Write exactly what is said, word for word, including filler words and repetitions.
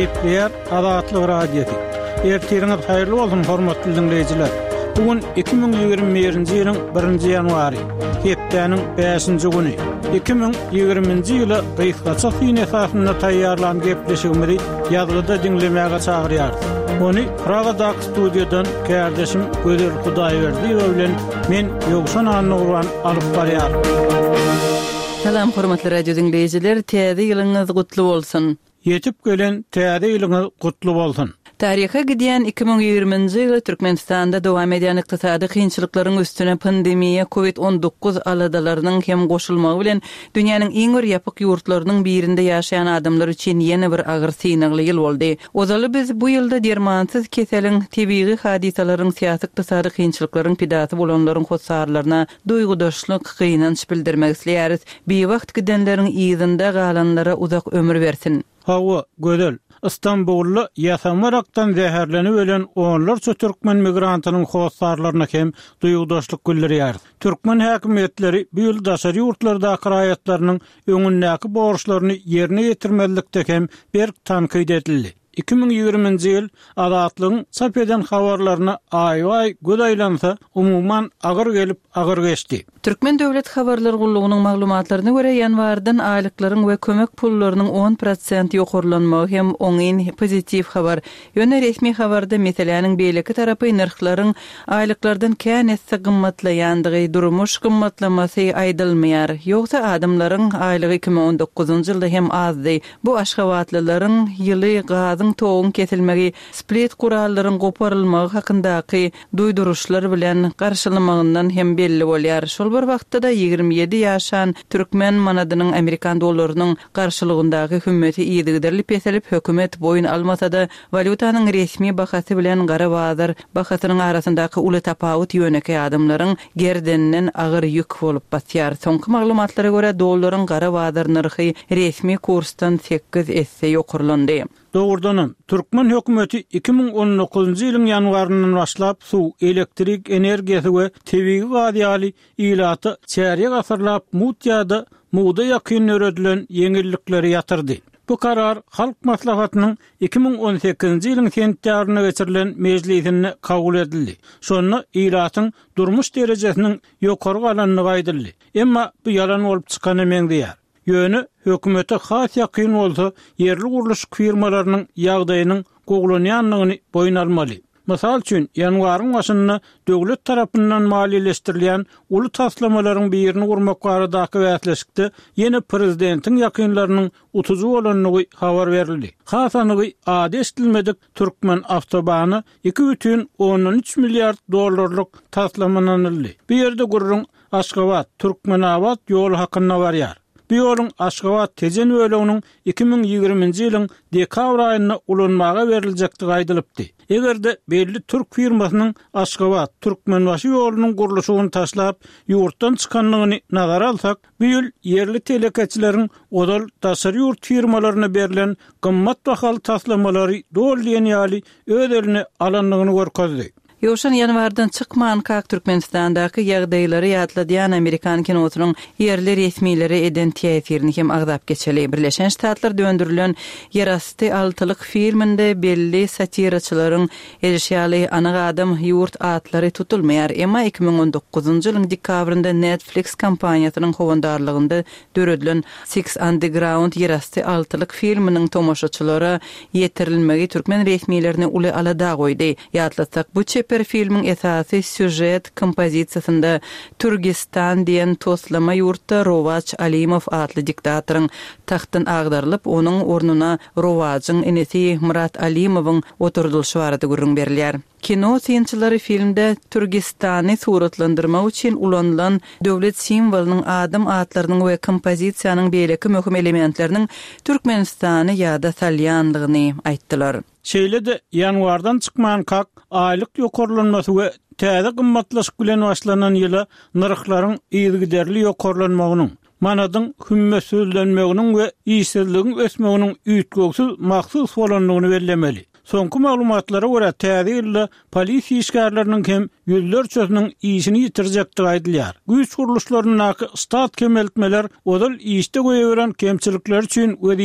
Gepleyer Azatlyk radiosu. Ertiriňiz haýyrly bolsun hormatly dinleýijiler. Bugün iki bin ýygrimi-nji ýylyň birinji ýanwary, hepdeniň beşinji güni. iki bin ýygrimi-nji ýyly gysgaça fin esasyna taýýarlan gepleşigimizi ýazgyda dinlemäge çagyrýar. Onu Praga'da stüdyodan kardeşim Gödel Hudaýberdiýew bilen men Ýogşan Annurwan alyp barýar. Salam hormatly radio dinleýijiler, täze ýylyňyz gutly bolsun. Yetip gelen täze ýylyňyz gutly bolsun. Tariha gidýän iki bin ýygrimi-nji ýyly Türkmenistanda dowam edýän ykdysady kynçylyklaryň üstüne pandemiýa covid on dokuz aladalarynyň hem goşulmagy bilen dünýäniň iň bir ýapyk ýurtlarynyň birinde ýaşaýan adamlar üçin ýene bir agyr synagly ýyl boldy. Ozaly biz bu ýylda dermansyz keseliň, tebii hadisalaryň, syýasy ykdysady kynçylyklaryň pidasy bolanlaryň hossarlaryna duýgudaşlyk gynanç bildirmek isleýäris. Bir wagt gidenleriň ýyzynda galanlara uzak ömür bersin. Hawa Gödel İstanbullu ýasamarakdan zäherlenip ölen onlarça türkmen migrantynyň hossarlaryna hem duýgudaşlyk bildirýär. Türkmen häkimetleri bu ýyl daşary ýurtlarda akraýatlarynyň öňündäki borçlaryny ýerine ýetirmezlikde hem berk tankyd edildi. iki bin ýygrimi-nji ýyl Azatlygyň çap eden habarlaryna aýy-aýy gödaýlansa umumyň agyr gelip agyr geçdi. Türkmen Döwlet Habarlar Gullugynyň maglumatlaryna görä ýanwardan aýlyklaryň we kömek pullarynyň on prosent ýokurlanmagy hem oňyn pozitiv habar. Ýöne resmi habarda meseleniň beýleki tarapy narhlaryň aýlyklardan kän etse gymmatlaýandygy, durmuş gymmatlamasy aýdylmaýar. Ýogsa adamlaryň aýlygy iki bin on dokuzunjy ýylda hem azdy. Bu aşgabatlylaryň ýyly gazyň toğun kesilmegi, split kurallaryň goparylmagy hakyndaky duýduruşlar bilen garşylamagyndan hem belli bolýar. Şol bir wagtda da ýygrimi ýedi ýaşan türkmen manadynyň Amerikan dollarynyň garşylygyndaky hökümeti ýygyderlip eselip hökümet boyun almasa da valutanyň resmi bahasy bilen gara bazar bahasynyň arasyndaky uly tapawut ýöneki adamlaryň gerdeninden agyr ýük bolup batýar. Soňky maglumatlara görä dollaryň gara bazar narhy resmi kursdan sekiz esse ýokurlandy. Doğrudanım, Türkmen hökümeti iki bin on dokuzunjy ýylyň ýanwaryndan başlap suw, elektrik energiýasy we tebii gazy ýylaty çäre gasyrlap mutýada muğda ýakyn öredilen ýeňillikleri ýatyrdy. Bu karar halk maslahatynyň iki bin on sekizinji ýylyň sentýaryna geçirilen mejlisinde kabul edildi. Şonu ýylatyň durmuş derejesiniň ýokary galanlygy aýdyldy. Emma bu ýalan bolup çykan emengdiýär. Ýöne hökümete has ýakyn bolsa, yerli guruluş firmalarynyň ýagdaýynyň goglanýanlygyny boyun almaly. Mysal üçin, ýanwaryň başynda döwlet tarapyndan maliýeleşdirilýän uly taslamalaryň birini gurmak baradaky wäsleşikde ýene prezidentiň ýakynlarynyň utuzy bolanlygy habar berildi. Hasanygy ady eşdilmedik Türkmen awtobany iki бүтүн on üç milliard dollarlyk taslamlanyldy. Bu ýerde gurrun Aşgabat, Türkmenabad ýol hakynda barýar. Bu ýoluň Aşgabat tejen bölüginiň iki bin ýygrimi-nji ýylyň dekabr aýyna ulanmaga beriljekdigi aýdylypdy. Egerde belli türk firmasynyň Aşgabat Türkmenbaşy ýolunyň gurulşyny taşlap ýurtdan çykanlygyny nazara alsak, bu ýyl yerli telekeçileriň odal daşary ýurt firmalaryna berilen gymmat bahaly taslamалary dolýan ýaly öz eline alanlygyny görkezdi. Ýoşan ýanwardan çykman kak Türkmenistandaky ýagdaýlary ýatladýan Amerikan kinosynyň yerli resmileri eden täsirini hem agdap geçeli. Birleşen Ştatlar döndürilen Yerasty altylyk filminde belli satiraçylaryň erişýäli ana adam ýurt atlary tutulmaýar. Emma iki bin on dokuzunjy ýylyň dekabrynda Netflix kompaniýasynyň howandarlygynda döredilen Six Underground Yerasty altylyk filminiň tomoşaçylara ýetirilmegi türkmen resmilerini uly alada goýdy. Ýatlasak bu per filmin esasy süjet kompozisiýasynda Türgistan diýen toslama ýurtda Rovaç Alimow adly diktatorun tahtdan agdarylyp, onuň ornuna Rowaçyň enesi Murat Alimowyň oturdylşy barada görüň berilýär. Kino synçylary filmde Türgistany suratlandyrmak üçin ulanylan döwlet simwolunyň adam atlarynyň we kompozisiýanyň beýleki möhüm elementleriniň Türkmenistany ýa-da salýanlygyny aýtdylar. Şeýle-de ýanwardan çykman kak aýlyk ýokurlanmasy we täze gymmatlaşyk bilen başlanan ýyla narhlaryň ýygyderli ýokurlanmagynyň, manadyň hümmetsizlenmeginiň we ýyşsizligiň ösmeginiň üýtgöksiz maksud bolanlygyny bellemeli. Soňky maglumatlara görä täze ýylda polisiýa işgärleriniň hem ýüzlerçesiniň işini ýitirjekdigi aýdylýar. Güýç guruluşlarynyň stat kemeltmeler odal işde goýaberen kemçilikler üçin